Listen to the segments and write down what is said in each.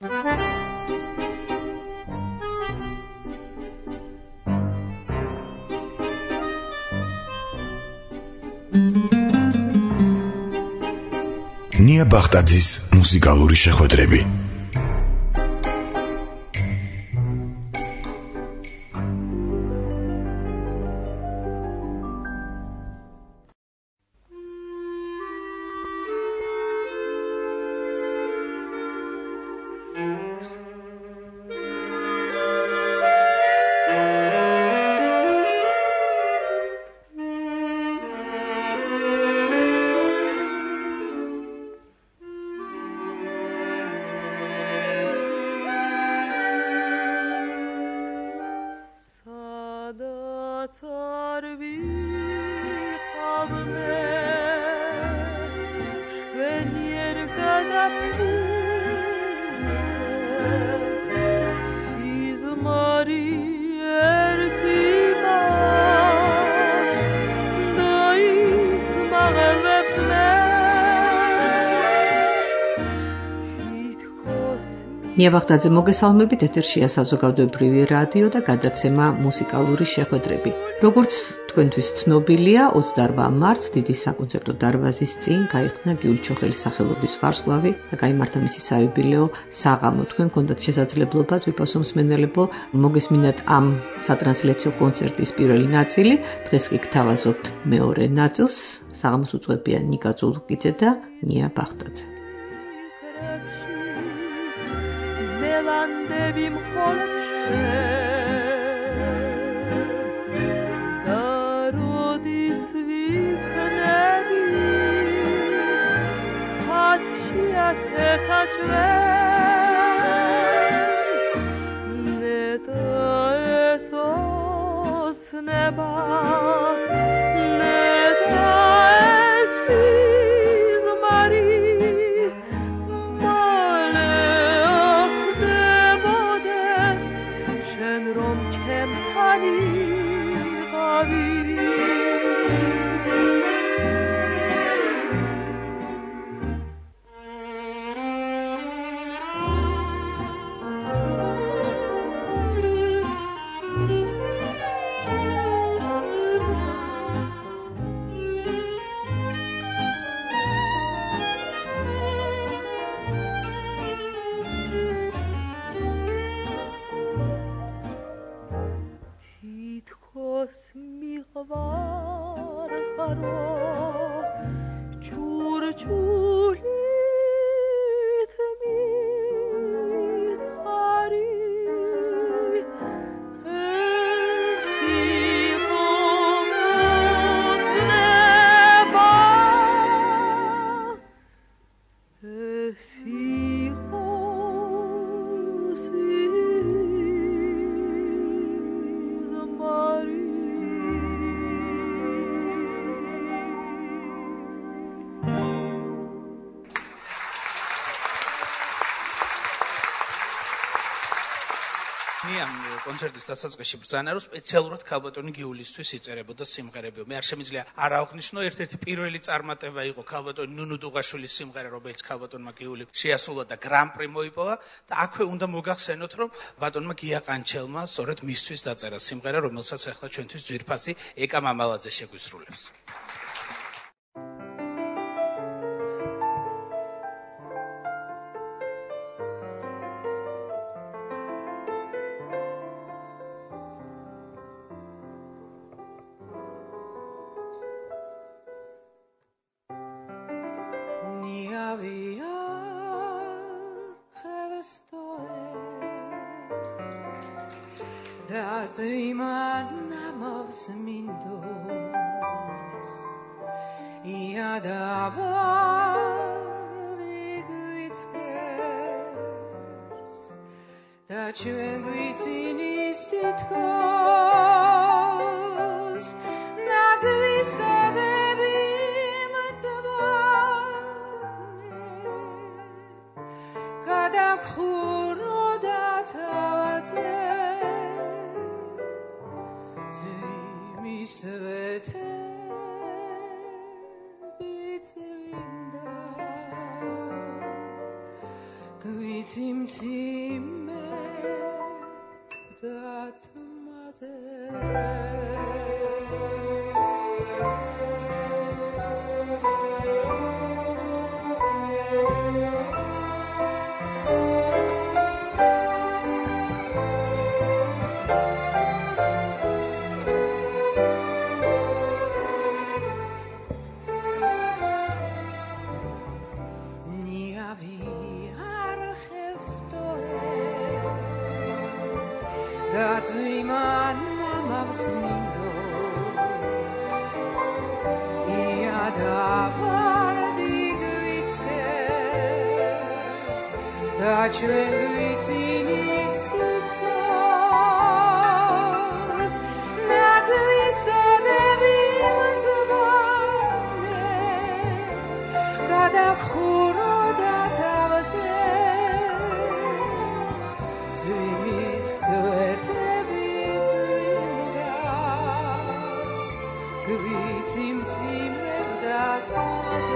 ნია ბახტაძის მუსიკალური შეხვედრები. ნია ბახტაძე მოგესალმებით, ეთერშია საზოგადოებრივი რადიო და გადაცემა მუსიკალური შეხვედრები. როგორც თქვენთვის ცნობილია, 28 მარტს დიდი საკონცერტო დარბაზის წინ გაიხსნა გიულჩოხელის სახელობის ვარსკვლავი და გაიმართა მისი საიუბილეო საღამო. თქვენ გქონდათ შესაძლებლობა თვითონ მსმენელებო მოგესმინათ ამ სატრანსლაციო კონცერტის პირველი ნაწილი. დღეს კი გთავაზობთ მეორე ნაწილს. საღამოს უძღვებიან ნიკა ძულუკიძე და ნია ბახტაძე. Devi მხოლოდ და როდის ვიქნები ცხადშიაც ერთად ჩვენ ნეტა ესოცნება ნეტა ესიზმარი კონცერტის დასაწყისში ბრძანა რომ სპეციალურად ქალბატონი გიულისთვის იწერებოდა სიმღერები. მე არ შემიძლია არ ავხნიშნო, ერთ-ერთი პირველი წარმატება იყო ქალბატონი ნუნუ დუღაშვილის სიმღერა, რომელიც ქალბატონმა გიული შეასრულა და გრან-პრი მოიპოვა და აქვე უნდა მოგახსენოთ, რომ ბატონმა გია ყანჩელმა სწორედ მისთვის დაწერა სიმღერა, რომელსაც ახლა ჩვენთვის ძვირფასი ეკა მამალაძე შეგვისრულებს. Gvitsi მოციმციმე დათმაზე ჩვენ გვიცინის თვითმფრინავს ნაძვის დოდები მძვანე გადავხურო და თავზე ძვიმის წვეთები წვიმდა გვიციმციმებდა თვალზე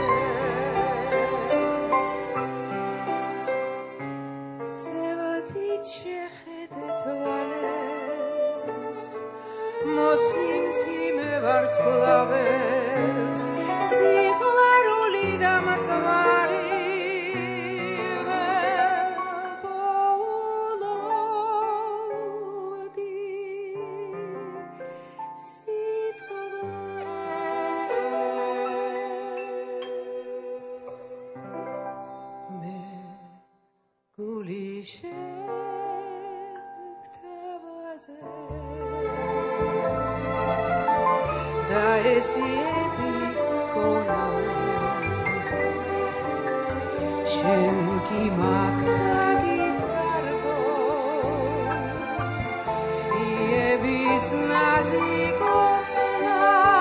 მოციმციმე ვარსკვლავებს სიყვარული და მტკვარი ვეპოულობდი სიტყვებს მე გული შევთავაზე და ესიების კონა შენ კი მაგდაგით კარგო იების მაზი კოცნა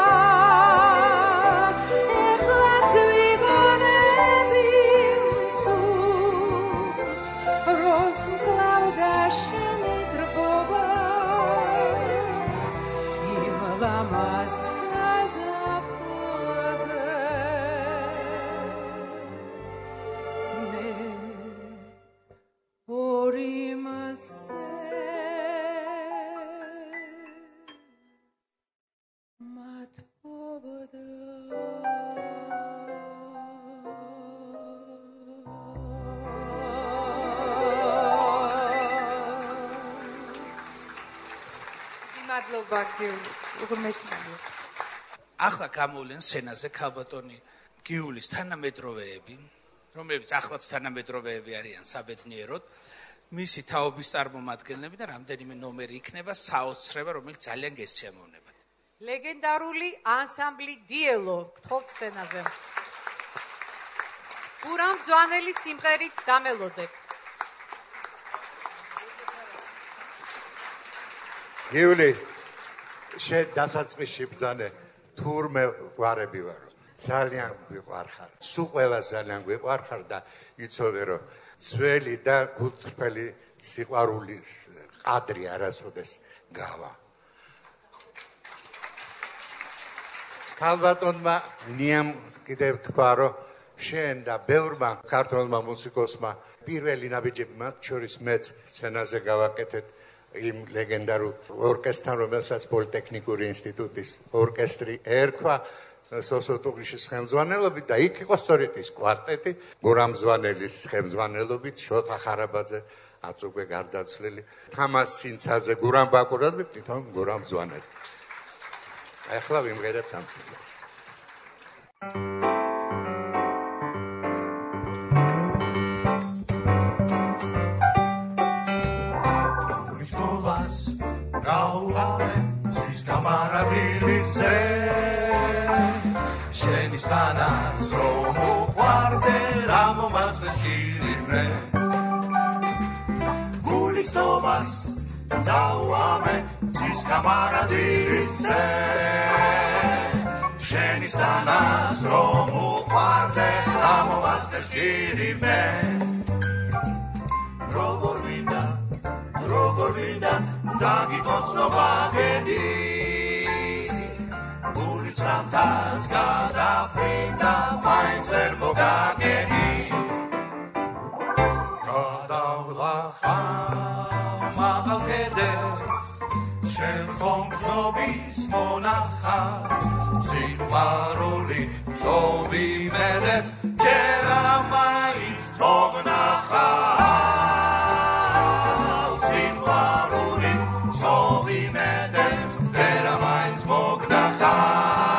ეხლაც ვიგონები უცუც როს მკლავდა შენი დრბობა იმ ლამას ახლა გამოვლენ სცენაზე ქალბატონი გიულის თანამედროვეები, რომლებიც ახლაც თანამედროვეები არიან საბედნიეროდ, მისი თაობის წარმომადგენლები და რამდენიმე ნომერი იქნება საოცრება, რომელიც ძალიან გესიამოვნებათ. ლეგენდარული ანსამბლი დიელო გთხოვთ სცენაზე. გურამ მძვანელის სიმღერით დამელოდებ. გიული შენ დასაწყისში ბრძანე თურმე გვარები ვარო ძალიან გვიყვარხარ სულ ყველა ძალიან გვიყვარხარ და იცოდე რომ ძველი და გულწრფელი სიყვარულის ყადრი არასოდეს გავა ქალბატონმა ნიამ კიდევ თქვა რომ შენ და ბევრმა ქართველმა მუსიკოსმა პირველი ნაბიჯები მათ შორის მეც სცენაზე გავაკეთეთ იმ ლეგენდარულ ორკესტრთან, რომელსაც პოლიტექნიკური ინსტიტუტის ორკესტრი ერქვა სოსო ტუღიშის ხელმძღვანელობით და იქ იყო სწორედ ის კვარტეტი, გურამ მძვანელის ხელმძღვანელობით, შოთა ხარაბაძე, აწუგვე გარდაცვლილი, თამას სინცაძე, გურამ ბაკურაძე, თვითონ გურამ მძვანელი. ახლა ვიმღერებთ ამ სიმღერას. Στάνας ρόμου κουάρτερά μου μάτσες κύριε Γούλιξ το μας δάουαμε στις καμαραντήριτσε Σένι στάνας ρόμου κουάρτερά μου μάτσες κύριε Ρογορβίντα, ντάκι κότσνο βαγενή Ramtas gada printa mainz verbo gageni Gada לך מלכדת של חום צוביס מונחת סיפרו לי צובי מלך ג'רמאית צמוג נחל סיפרו לי צובי מלך ג'רמאית צמוג נחל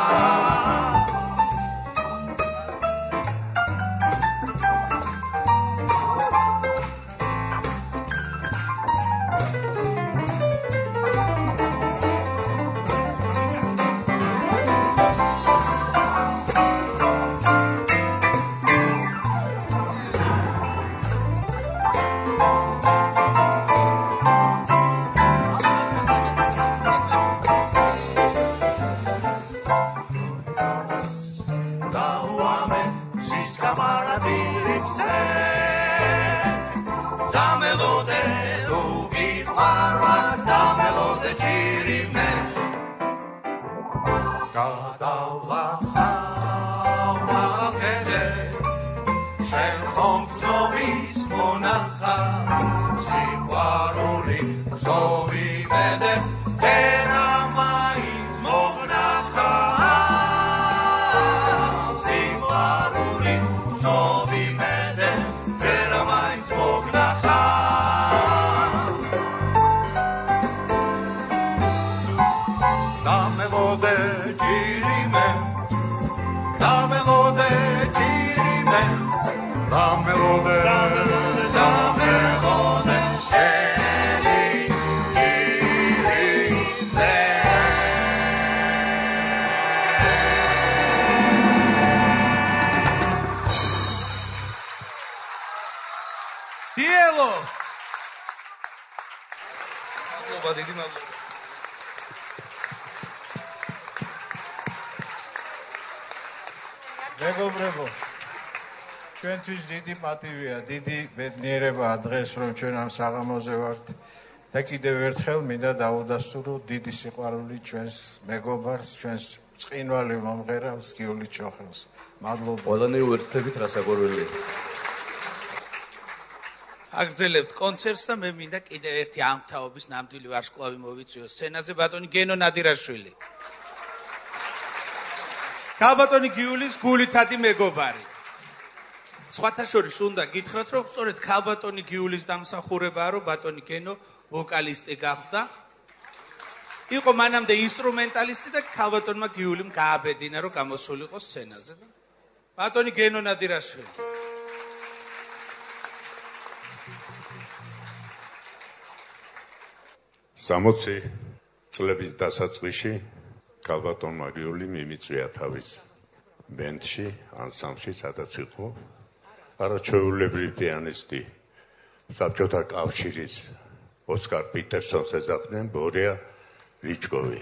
მეგობრებო, ჩვენთვის დიდი პატივია, დიდი ბედნიერებაა დღეს, რომ ჩვენ ამ საღამოზე ვართ და კიდევ ერთხელ მინდა დაუდასტურო დიდი სიყვარული ჩვენს მეგობარს, ჩვენს წყინვალე მომღერალს, გიოლი ჩოხელს. მადლობა. ყველანი უერთდებით რასაკვირველია. აგრძელებთ კონცერტს და მე მინდა კიდევ ერთი ამთავობის ნამდვილი ვარსკვლავი მოვიწვიოს სცენაზე ბატონი გენო ნადირაშვილი. ქალბატონი გიულის გულითადი მეგობარი. სხვათა შორის უნდა გითხრათ, რომ სწორედ ქალბატონი გიულის დამსახურებაა, რომ ბატონი გენო ვოკალისტი გახდა. იყო მანამდე ინსტრუმენტალისტი და ქალბატონმა გიულიმ გააბედინა, რომ გამოსულიყო სცენაზე. ბატონი გენო ნადირაშვილი. სამოცი წლების დასაწყისში ქალბატონმა გიულიმ იმიწვია თავის ბენდში, ანსამბლში, სადაც იყო არაჩვეულებრივი პიანისტი, საბჭოთა კავშირის ოსკარ პიტერსონს ეძახდნენ ბორია რიჩკოვი.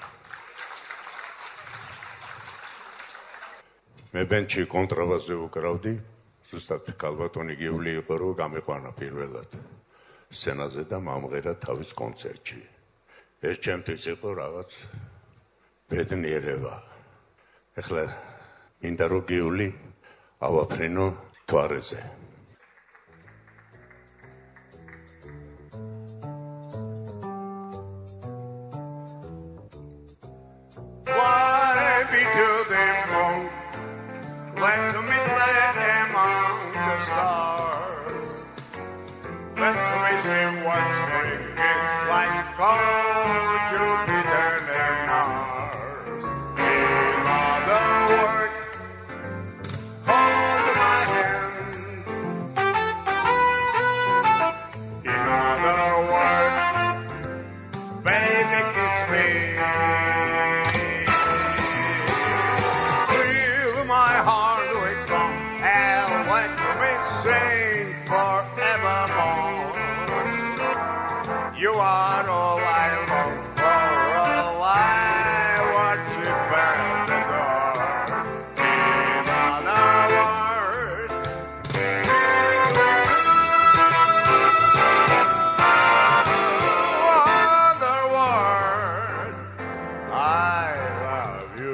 მე ბენდში კონტრაბასზე ვუკრავდი, ზუსტად ქალბატონი გიული იყო, რომ გამიყვანა პირველად სცენაზე და მომღერა თავის კონცერტში. ეს ჩემთვის იყო რაღაც ბედნიერება. ეხლა მინდა რომ გიული ავაფრინო თვარეზე. Fly me to the moon, let me play among the stars, let me see what's thinking like gold Jupiter and Mars. In other words, hold my hand. In other words, baby, kiss me. Fill my heart with song and let me sing forevermore. You are all I long for, all I worship and adore. In other words, I love you.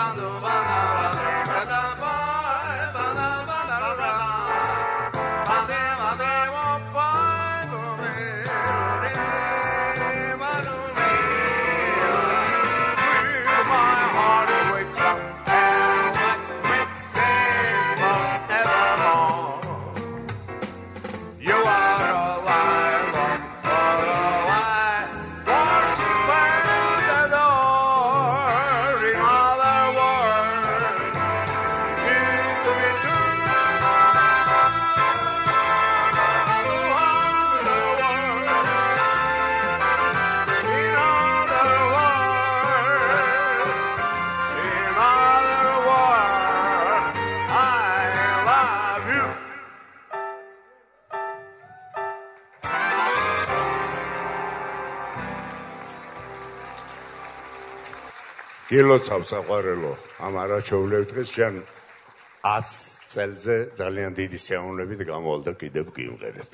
გილოცავ საყვარელო, ამ არაჩვეულებ დღეს ჯან 100 წელზე ძალიან დიდი სიამოვნებით გამოვალ და კიდევ გიმღერებ.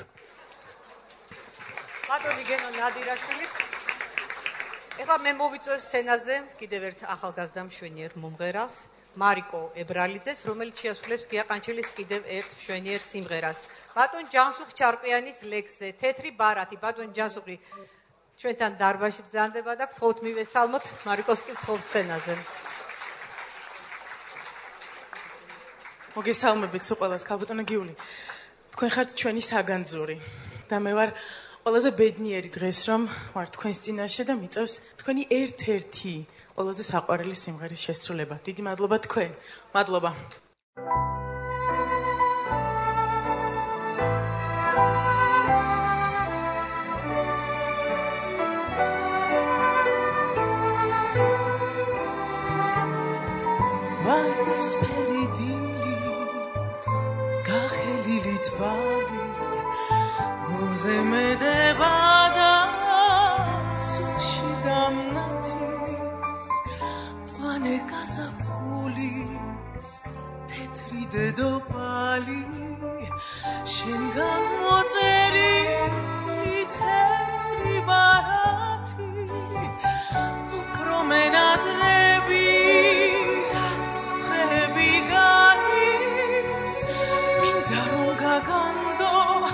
ბატონი გენო ნადირაშვილი. ეხლა მე მოვიწევ სცენაზე კიდევ ერთ ახალგაზრდა მშვენიერ მომღერალს, მარიკო ებრალიძეს, რომელიც შეასრულებს გიაყანჩელის კიდევ ერთ მშვენიერ სიმღერას. ბატონ ჯანსუღ ჩარყიანის ლექსზე თეთრი ბარათი. ბატონ ჯანსუღი ჩვენთან დარბაზში ბრძანდება და გთხოვთ მივესალმოთ მარიკოს კი გთხოვ სცენაზე. მოგესალმებით ყველას, ქალბატონო გიული. თქვენ ხართ ჩვენი საგანძური და მე ვარ ყველაზე ბედნიერი დღეს რომ ვარ თქვენს წინაშე და მიწევს თქვენი ერთ-ერთი ყველაზე საყვარელი სიმღერის შესრულება. დიდი მადლობა თქვენ. მადლობა. ზემედებადა სულში დამნათის წვანე გაზაფხულის თეთრი დედოფალი შენგან მოწერილი თეთრი ბარათი უფრო მენადრები რაც დღეები გადის მინდა რომ გაგანდო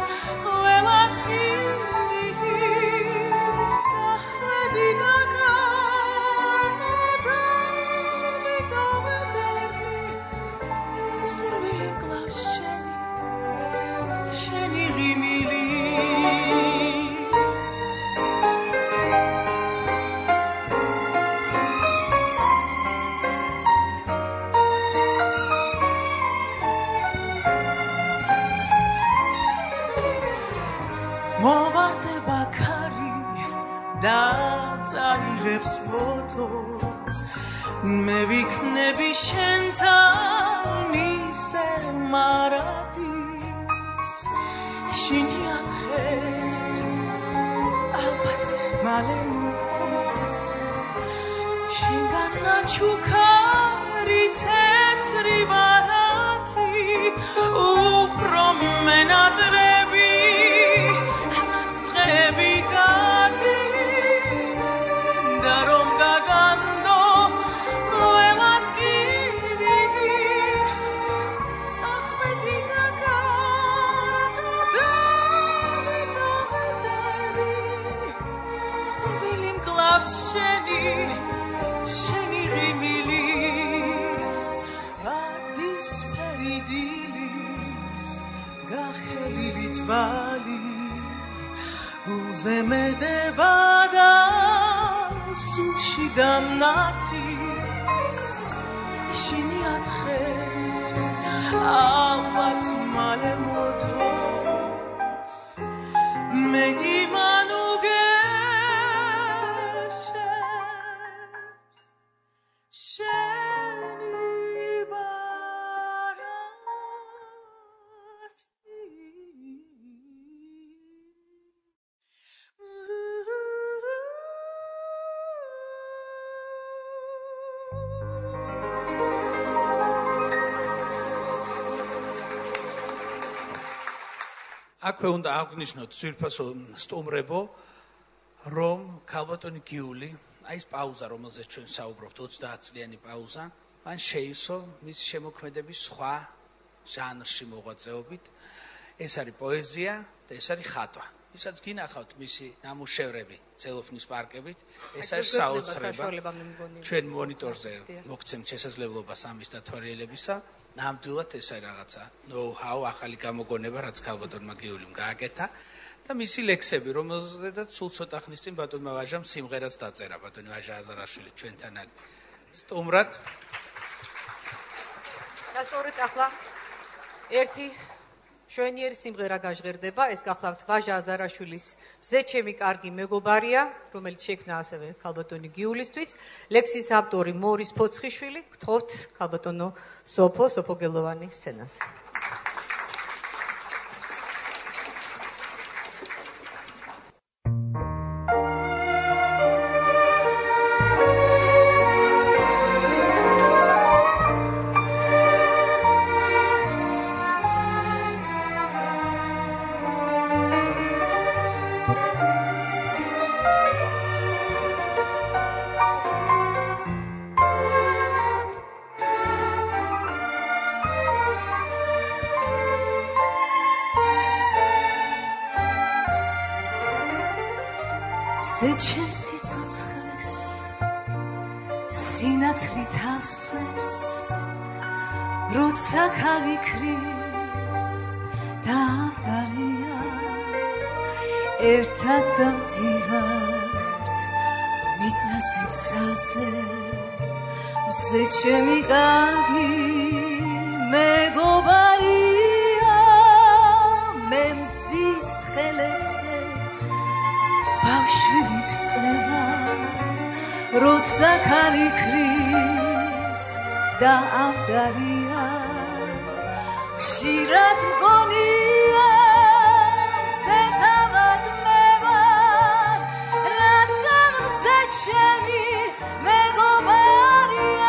წაიღებს ფოტოს მე ვიქნები შენთან ისე მარადის შენი ათხეს ალბათ მალე მოდის შენგან ნაჩუქარი თეთრი ბარათი უფრო მენადრები რაც დღეები შენი ღიმილის ვადის ფერიდილის გახელილი თვალი უზემედებადა სულში დამნათის შენი ათხებს ალბათ მალე მოთოს მე გიმანუგე აქვე უნდა აღნიშნოთ ძვირფასო სტუმრებო, რომ ქალბატონი გიული, აი ეს პაუზა, რომელზეც ჩვენ საუბრობთ, 30 წლიანი პაუზა, მან შეივსო მის შემოქმედების სხვა ჟანრში მოღვაწეობით. ეს არის პოეზია და ეს არის ხატვა. ისაც გინახავთ მისი ნამუშევრები ცელოფნის პარკებით, ეს არის საოცრება. ჩვენ მონიტორზე მოგცემთ შესაძლებლობას ამის დათვალიერებისა. ნამდვილად ეს არის რაღაცა know-how, ახალი გამოგონება, რაც ქალბატონმა გიულიმ გააკეთა და მისი ლექსები, რომელზედაც სულ ცოტა ხნის წინ ბატონმა ვაჟამ სიმღერაც დაწერა, ბატონი ვაჟა აზარაშვილი ჩვენთან არის. სტუმრად. და სწორედ ახლა ერთი შვენიერი სიმღერა გაჟღერდება, ეს გახლავთ ვაჟა აზარაშვილის მზე ჩემი კარგი მეგობარია, რომელიც შექმნა ასევე ქალბატონი გიულისთვის. ლექსის ავტორი მორის ფოცხიშვილი, გთხოვთ ქალბატონო სოფო გელოვანი სცენაზე. ჩემი კარგი მეგობარია მე მზის ხელებზე ბავშვით წევა როცა ქარი ქრის და ავდარია ხშირად მგონია მზე თავად მე ვარ რადგან მზე ჩემი მეგობარია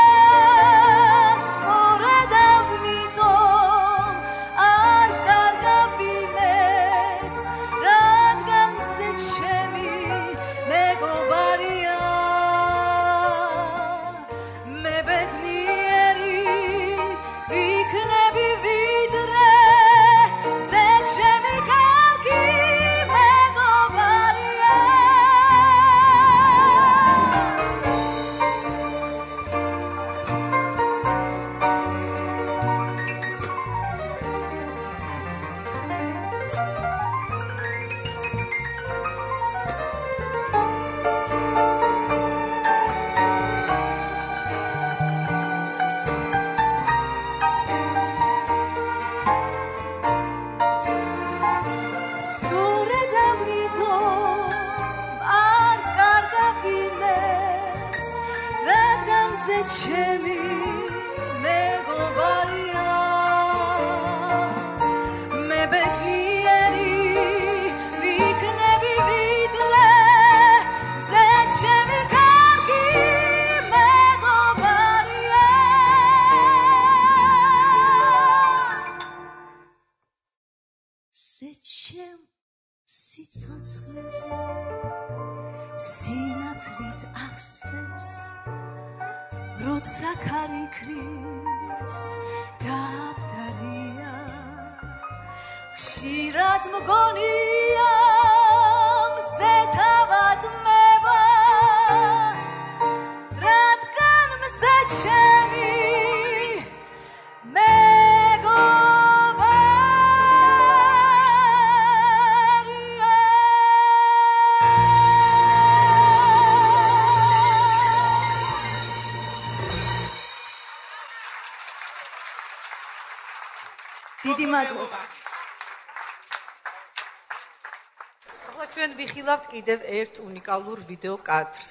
ჩვენ ვიხილავთ კიდევ ერთ უნიკალურ ვიდეო კადრს.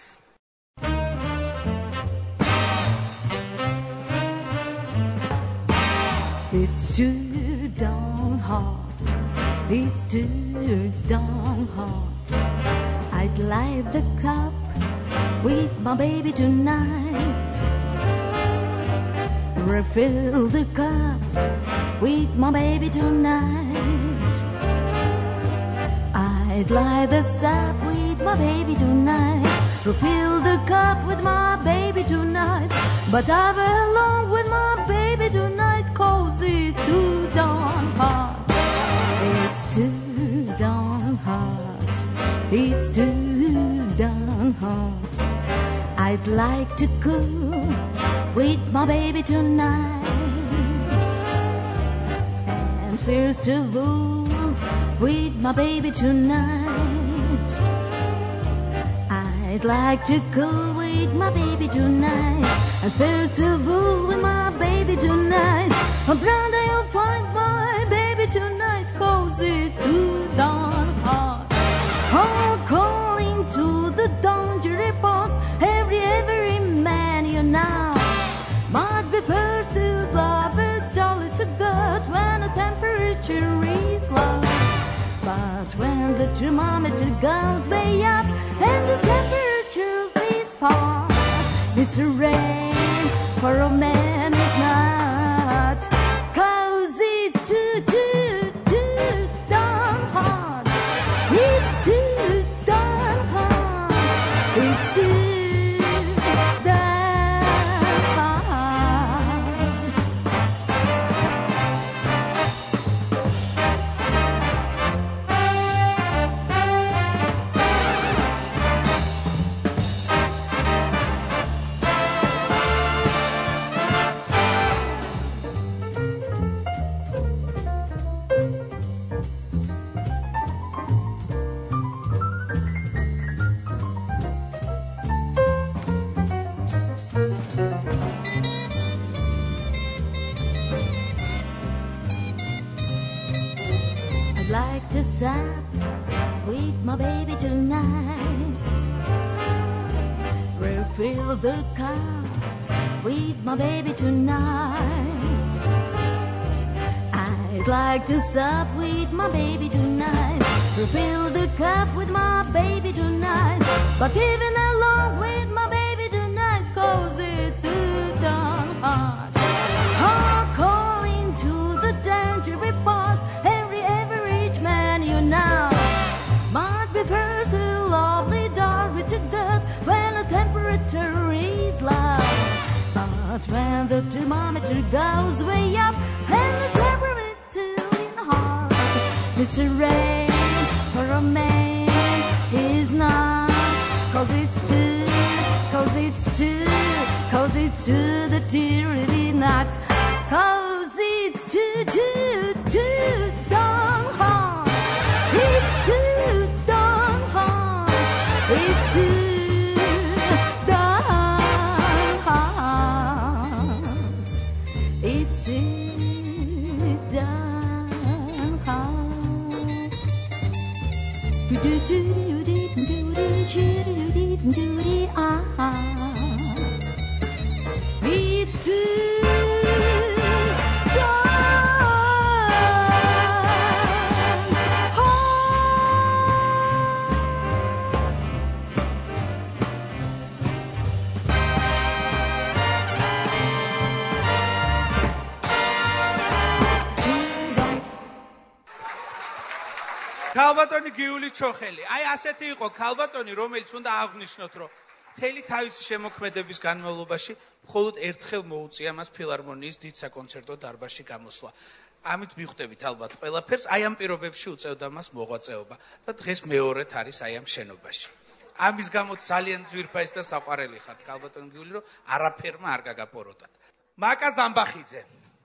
It's too darn hot. It's too darn hot. I'd light the cup with my baby tonight. Refill the cup with my baby tonight. I'd light the sap with my baby tonight. Refill the cup with my baby tonight. But I belong with my baby tonight, 'cause it's too darn hot. It's too darn hot. It's too darn hot. I'd like to cool with my baby tonight. And first of all, with my baby tonight. I'd like to cool with my baby tonight. And first of all, with my baby tonight. Brother, you'll find my baby tonight, 'cause it's too darn hot. Oh, calling to the dangerous post, every man you know. Might be pursuits of a jolly to good when the temperature is low. But when the thermometer goes way up and the temperature is far, it's a rain for a man is not. 'Cause it's too darn hot. It's too darn hot. It's too darn hot. I'd like to sup with my baby tonight. Refill the cup with my baby tonight. I'd like to sup with my baby tonight. Refill the cup with my baby tonight. But even along with my baby tonight, 'cause it's too darn hot. Oh, calling to the danger report, every average man you know. Might be first a lovely dark to good when the temperature is low. But when the thermometer goes way up and the temperature is hot, it's a rain for a man is not. 'Cause it's too the tyranny not. 'Cause it's too darn hot. It's too darn hot. It's too darn hot. It's too darn hot. It's too ქალბატონი გიული ჩოხელი. აი ასეთი იყო ქალბატონი, რომელიც უნდა აღნიშნოთ, რომ მთელი თავისი შემოქმედების განმავლობაში მხოლოდ ერთხელ მოუწია მას ფილარმონიის დიდ საკონცერტო დარბაზში გამოსვლა. ამით მიხვდებით ალბათ ყველაფერს, აი ამ პირობებში უწევდა მას მოღვაწეობა და დღეს მეორედ არის აი ამ შენობაში. ამის გამო ძალიან ძვირფასი და საყვარელი ხართ ქალბატონი გიული, რომ არაფერმა არ გაგაპოროტათ. მაკა ზამბახიძე.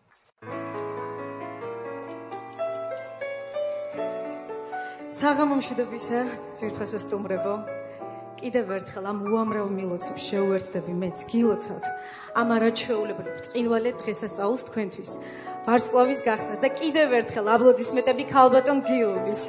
საღამომშვიდობისა, ძვირფასო სტუმრებო. კიდევ ერთხელ ამ უამრავ მილოცებს შევუერთდები მეც გილოცავთ ამ არაჩვეულებრივ ბრწყინვალე დღესასწაულს თქვენთვის. ვარსკვლავის გახსნას და კიდევ ერთხელ აპლოდისმენტები ქალბატონ გიულის.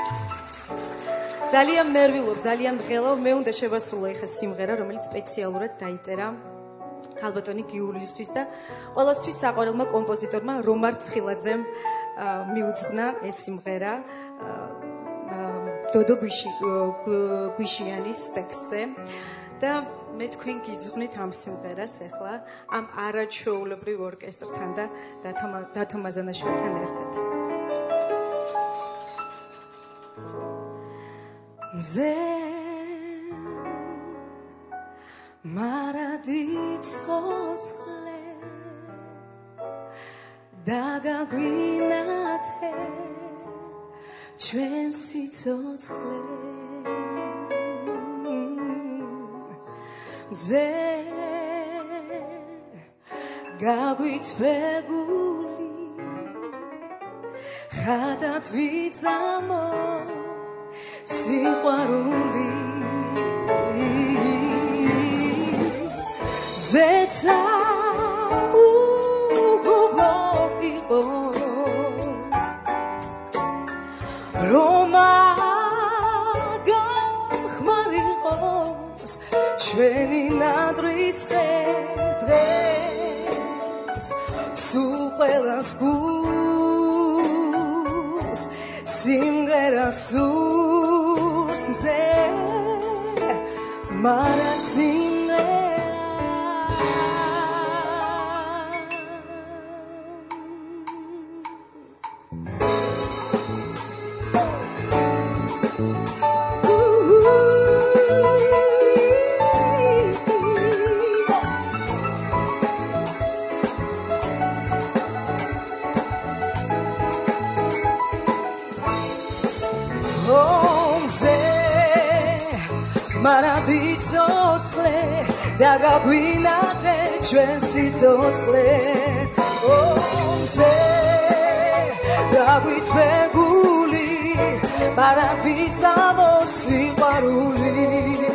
ძალიან ნერვიულობ, ძალიან ღელავ, მე უნდა შევასრულო ეხა სიმღერა, რომელიც სპეციალურად დაიწერა ქალბატონი გიულისთვის და ყველასთვის საყვარელმა კომპოზიტორმა რომარ ცხილაძემ მიუძღვნა ეს სიმღერა. დოდო გვიშიანის ტექსტზე და მე თქვენ გიძღვნით ამ სიმღერას ახლა ამ არაჩვეულებრივ ორკესტრთან და დათო მაზანაშვილთან ერთად. მარადიცოცხლე დაგაგვინათე ჩვენ სიცოცხლე მზე გაგვიწვეგული ხადად ვიწამო სიყვარული ზეცა უგუბლო რომ გამხმარიყოს ჩვენი ნადრის დღეს სულ ყველას გულს სიმღერა სურს მზე მარა მარადიცოცხლე დაგაგვინათე ჩვენ სიცოცხლე ომზე დაგვიწვეგული მარადიცამო სიყვარული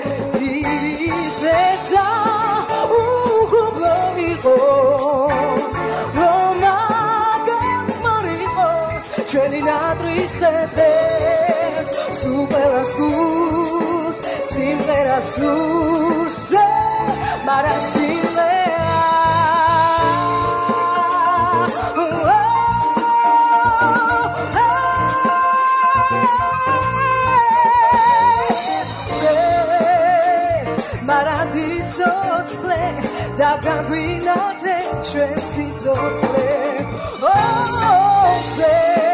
ზეცა უგუბლო იყოს რომ გამხმარიყოს ჩვენი ნადრის დღეს სულ ყველას გულს სიმღერა სურს მზე მარა მარადიცოცხლე დაგაგვინათე ჩვენ სიცოცხლე ომზე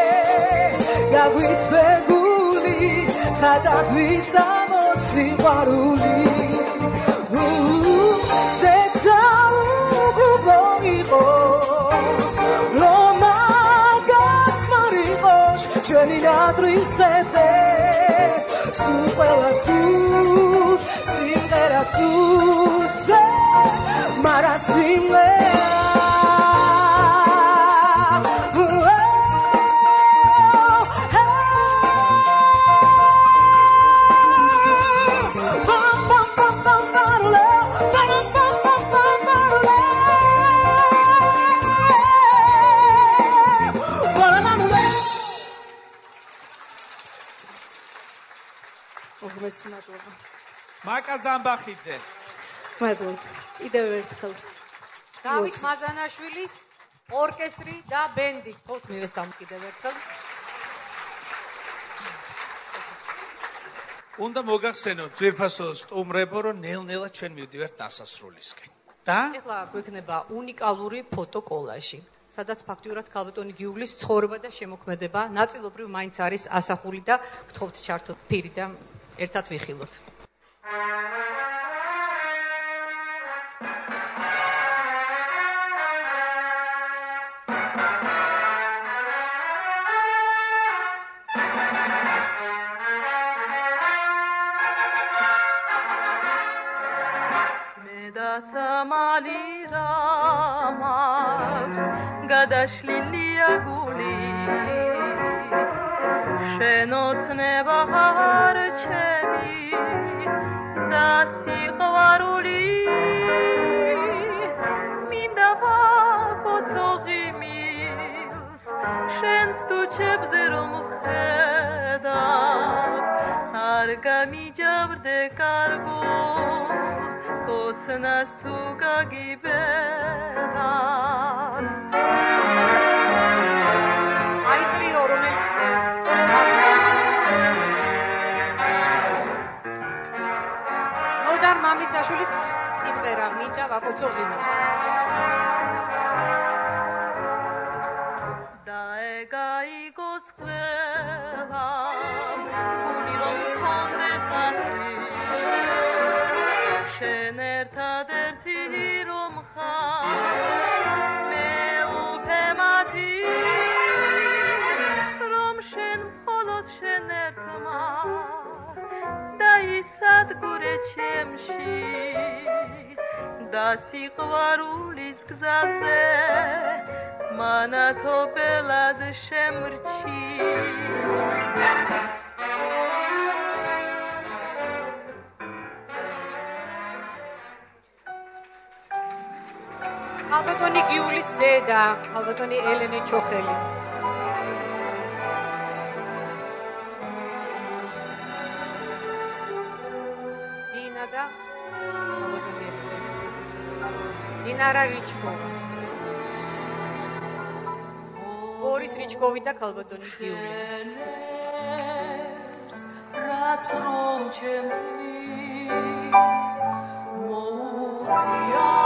გაგვიწვეგული ხადად ვიწამო სიყვარული ზეცა უგუბლო იყოს რომ გამხმარიყოს ჩვენი ნადრის დღეს სულ ყველას გულს სიმღერა სურს მარა სიმღერა მაკა ზამბახიძე მადლობთ კიდევ ერთხელ დავით მაზანაშვილის ორკესტრი და ბენდი გთხოვთ მივესალმთ კიდევ ერთხელ უნდა მოგახსენოთ ძვირფასო სტუმრებო რომ ნელ-ნელა ჩვენ მივდივართ დასასრულისკენ და ეხლა გვექნება უნიკალური ფოტოკოლაჟი სადაც ფაქტიურად ქალბატონი გიუგლის ცხოვრება და შემოქმედება ნაწილობრივ მაინც არის ასახული და გთხოვთ ჩართოთ პირი და ერთად ვიხილოთ სამალი რამავს გადაშლილია გული შენოცნება არ ჩემი და სიყვარული მინდა ვაკოცოღი მილს შენს თუჩებზე რომ ხედავ არ გამიჯავრდე კარგო კოცნას თუ გაგიბედარ აი ტრიო რომელიც მე ნოდარ მამისაშვილის სიმღერა მინდა ვაკოცოღი მილს დაეგაიგოს ყველა გული რომ კონდეს ათი შენ ერთად და სიყვარულის გზაზე მანათობელად შემრჩი ალბათონი გიულის დედა, ალბათონი ელენე ჩოხელი. ძინა და ალბათონი ელენე. დინარა რიჩკოვა. ბორის რიჩკოვი და ალბათონი გიული. რაც რომ ჩემთვის მოუწია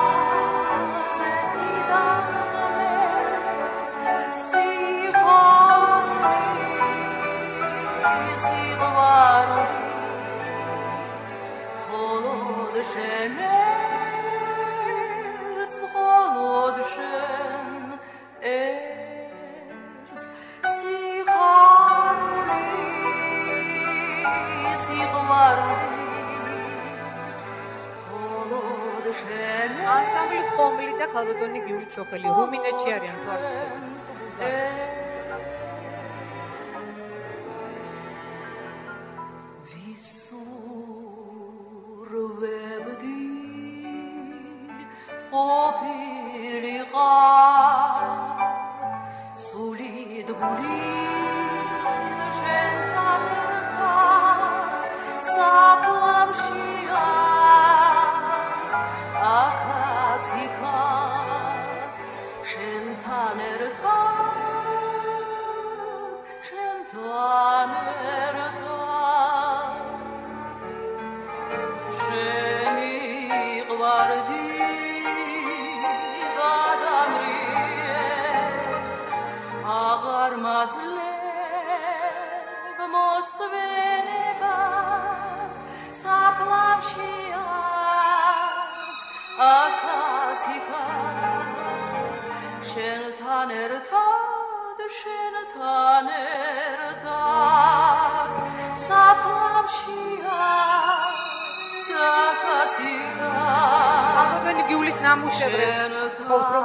ანსამბლი ხომლი და ქალბატონი გიული ჩოხელი რუმინეთში არიან თუ არ ვცდები. ვისურვებდი ყოფილიყა სულით გულით შენთან ერთად საფლავშია აკაციკაც შენთან ერთად შენთან ერთად შენი ყვარდი გადამრიე აღარ მაძლევ მოსვენებას საფლავშია აკაციკაც შენთან ერთად საფლავშია აკაციკაც ალბათონი გიულის ნამუშევრებს ხოვთ რომ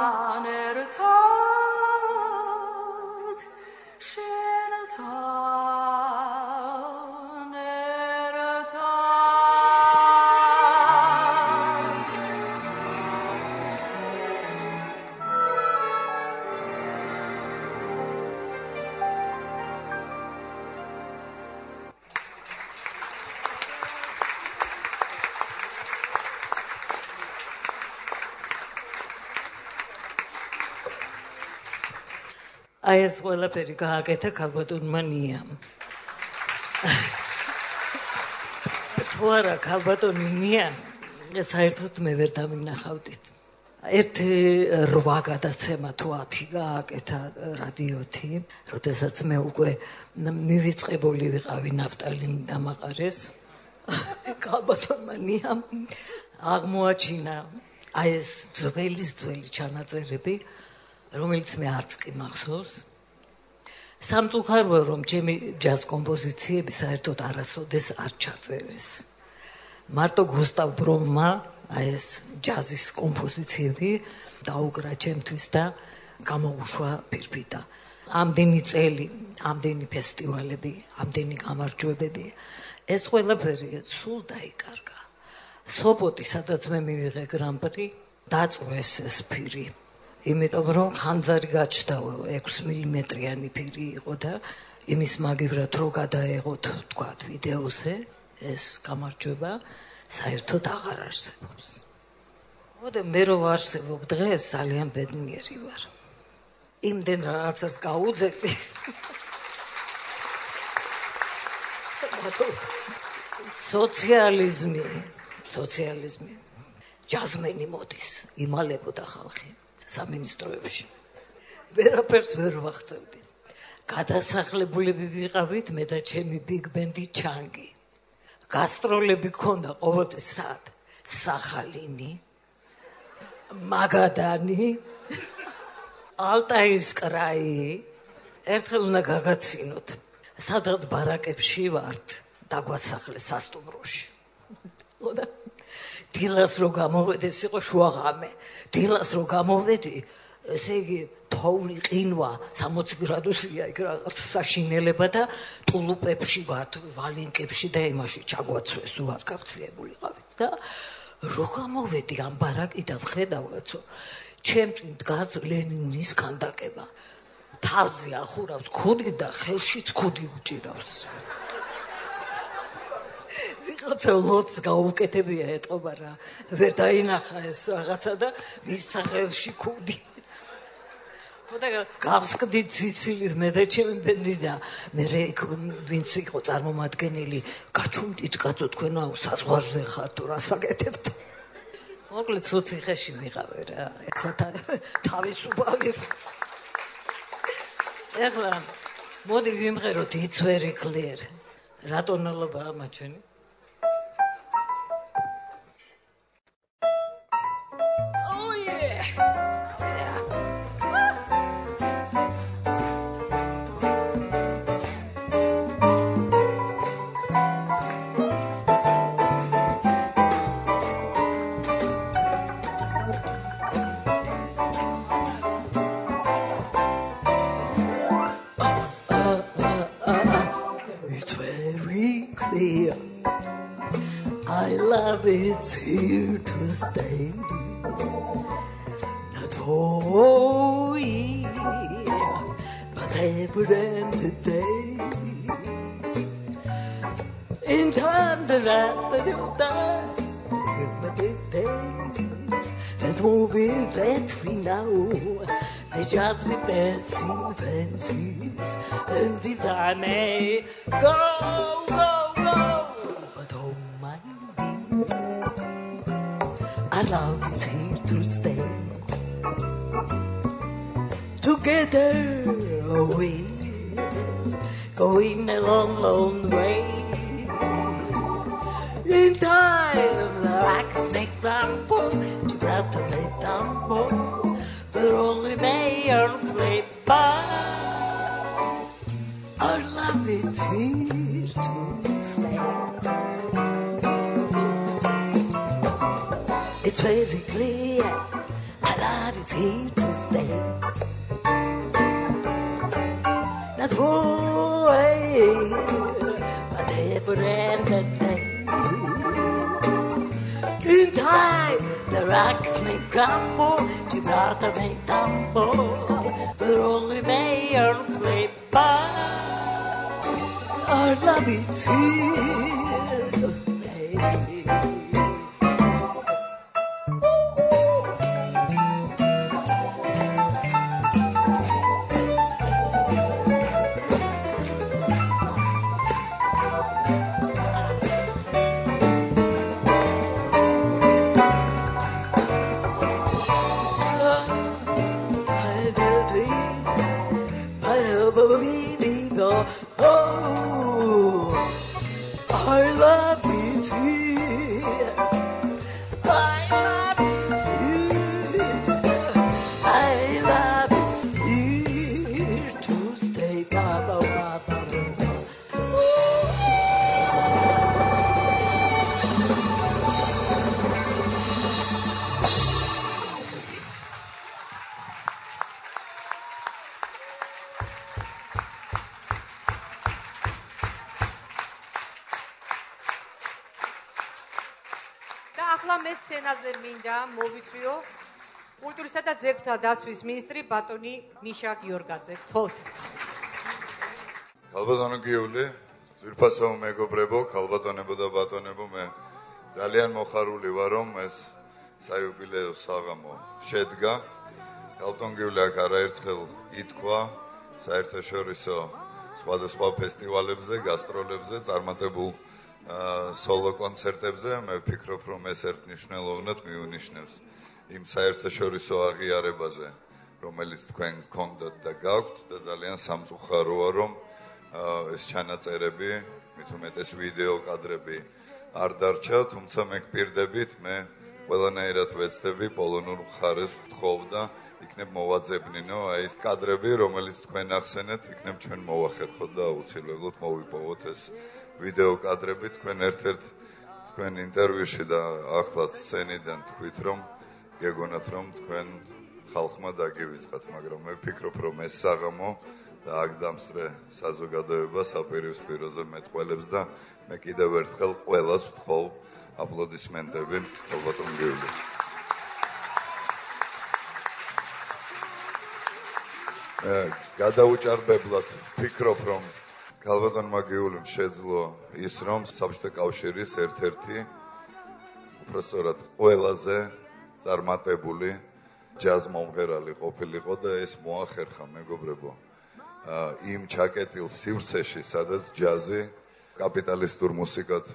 აი ეს ყველაფერი გააკეთა ქალბატონმა ნიამ. თუ არა ქალბატონი ნია საერთოდ მე ვერ დავინახავდით. ერთი 8 გადაცემა თუ 10 გააკეთა რადიოთი, როდესაც მე უკვე მივიწყებული ვიყავი ნაფტალინი დამაყარეს. ქალბატონმა ნიამ აღმოაჩინა აი ეს ძველი ჩანაწერები, რომელიც მე არც კი მახსოვს. სამწუხაროა რომ ჩემი ჯაზ კომპოზიციები საერთოდ არასოდეს არ ჩაწერეს. მარტო გუსტავ ბრომმა აი ეს ჯაზის კომპოზიციები დაუკრა ჩემთვის და გამოუშვა ფირფიტა. ამდენი წელი, ამდენი ფესტივალები, ამდენი გამარჯვებები, ეს ყველაფერი სულ დაიკარგა. სოპოტი, სადაც მე მივიღე გრან-პრი, დაწვეს ეს ფირი. იმიტომ რომ ხანძარი გაჩნდა 6 მმ-იანი ფირი იყო და იმის მაგივრად რო გადაეღოთ თქვათ ვიდეოზე ეს გამარჯვება საერთოდ აღარ არსებობს. მოდე მე რო ვარსებობ დღეს ძალიან ბედნიერი ვარ. იმდენ რაღაცას გაუძეყი. სოციალიზმი ჯაზმენი მოდის, იმალებოდა ხალხი. სამინისტროებში. ვერაფერს ვერ ვახცევდი. გადასახლებულები ვიყავით მე და ჩემი ბიგ ბენდი ჩანგი. გასტროლები ქონდა ყოველთვის სად? სახალინი, მაგადანი, ალტაის კრაი. ერთხელ უნდა გაგაცინოთ. სადღაც ბარაკებში ვართ, დაგვასახლეს სასტუმროში. დილას რო გამოვედეს იყო შუაღამე. დილას რო გამოვედი, ესე იგი თოვლი ყინვა 60 გრადუსია იქ რაღაც საშინელება და ტულუპებში ვართ, ვალინკებში და იმაში ჩაგვაცრეს ვარ გაქცეულიყავით და რო გამოვედი ამ ბარაკიდან ვხედავაცო ჩემთვის დგას ლენინის ქანდაკება. თავზე ახურავს ქუდი და ხელშიც ქუდი უჭირავს. ვიღაცა ლორდს გაუკეთებია ეტყობა რა. ვერ დაინახა ეს რაღაცა და მის სახელში ქუდი. ხოდა გავსკდი ციცილის მე და ჩემი ბენდი და მე ვინც იყო წარმომადგენელი გაჩუმდით კაცო თქვენ საზღვარზე ხართ თუ რა საკეთებთ. მოკლედ სუციხეში ვიყავე რა. ეხლა თავისუფალი. ეხლა მოდი ვიმღეროთ იცვერი კლიერ. რატონალობაა ამა ჩვენი? It's here to stay. Not for year, but every end the day. In time the rapid dance, but it days. That movie that we know, they just be passing fancies, and the time may go. Our love is here to stay. Together we're going a long, long way. In time, the rockets make rumble, Gibraltar may tumble, but only they are played by. Our love is here to stay. It's very clear, our love is here to stay. Not for a year, but every end of the day. In time, the rocks may crumble, Gibraltar may tumble, but only they are played by. Our love is here to stay. მოვიწვიო კულტურისა და ძეგლთა დაცვის მინისტრი ბატონი მიშა გიორგაძე. გთხოვთ. ქალბატონო გიული, ძვირფასო მეგობრებო, ქალბატონებო და ბატონებო, მე ძალიან მოხარული ვარ, რომ ეს საიუბილეო საღამო შედგა. ქალბატონ გიული აქ არაერთხელ ითქვა საერთაშორისო სხვადასხვა ფესტივალებზე, გასტროლებზე, წარმატებულ სოლო კონცერტებზე. მე ვფიქრობ, რომ ეს ერთნიშნულოვნად მიუნიშნებს იმ საერთაშორისო აღიარებაზე, რომელიც თქვენ გქონდათ და გაქვთ და ძალიან სამწუხაროა, რომ ეს ჩანაწერები, მით უმეტეს ვიდეო კადრები არ დარჩა, თუმცა მე გპირდებით, მე ყველანაირად ვეცდები პოლონურ მხარეს ვთხოვ და იქნებ მოვაძებნინო აი ეს კადრები, რომელიც თქვენ ახსენეთ, იქნებ ჩვენ მოვახერხოთ და აუცილებლად მოვიპოვოთ ეს ვიდეო კადრები თქვენ ერთ-ერთ თქვენ ინტერვიუში და ახლაც სცენიდან თქვით, რომ გეგონათ, რომ თქვენ ხალხმა დაგივიწყათ, მაგრამ მე ვფიქრობ, რომ ეს საღამო და აქ დამსწრე საზოგადოება საპირისპიროზე მეტყველებს და მე კიდევ ერთხელ ყველას ვთხოვ აპლოდისმენტები ქალბატონ გიულის. გადაუჭარბებლად ვფიქრობ, რომ ქალბატონმა გიულიმ შეძლო ის, რომ საბჭოთა კავშირის ერთ-ერთი უბრალოდ ყველაზე წარმატებული ჯაზ მომღერალი ყოფილიყო და ეს მოახერხა, მეგობრებო, იმ ჩაკეტილ სივრცეში, სადაც ჯაზი კაპიტალისტურ მუსიკად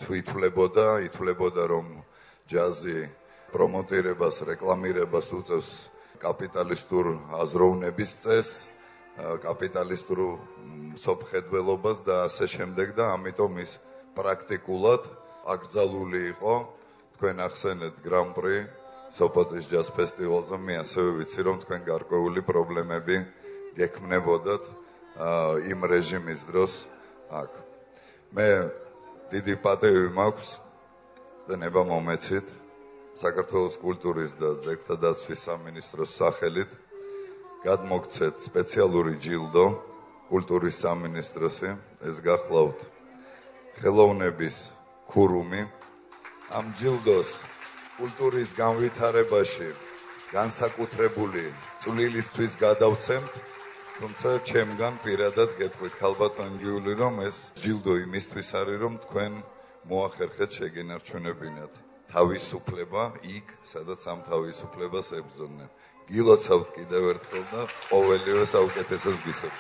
ითვლებოდა, რომ ჯაზი პრომოტირებას, რეკლამირებას უწევს კაპიტალისტურ აზროვნების წესს, კაპიტალისტურ მსოფლმხედველობას და ასე შემდეგ და ამიტომ ის პრაქტიკულად აკრძალული იყო. თქვენ ახსენეთ გრან-პრი სოპოტის ჯაზ ფესტივალზე, მე ასევე ვიცი, რომ თქვენ გარკვეული პრობლემები გექმნებოდათ იმ რეჟიმის დროს აქ. მე დიდი პატივი მაქვს და ნება მომეცით საქართველოს კულტურის და ძეგლთა დაცვის სამინისტროს სახელით გადმოგცეთ სპეციალური ჯილდო კულტურის სამინისტროსი, ეს გახლავთ ხელოვნების ქურუმი. ამ ჯილდოს კულტურის განვითარებაში განსაკუთრებული წვლილისთვის გადავცემთ, თუმცა ჩემგან პირადად გეტყვით ქალბატონ გიული, რომ ეს ჯილდო იმისთვის არის, რომ თქვენ მოახერხეთ შეგინარჩუნებინათ თავისუფლება იქ, სადაც ამ თავისუფლებას ებრძოდნენ. გილოცავთ კიდევ ერთხელ და ყოველივე საუკეთესოს გისურვებთ.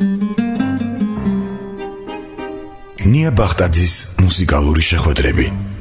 ნია ბახტაძის მუსიკალური შეხვედრები.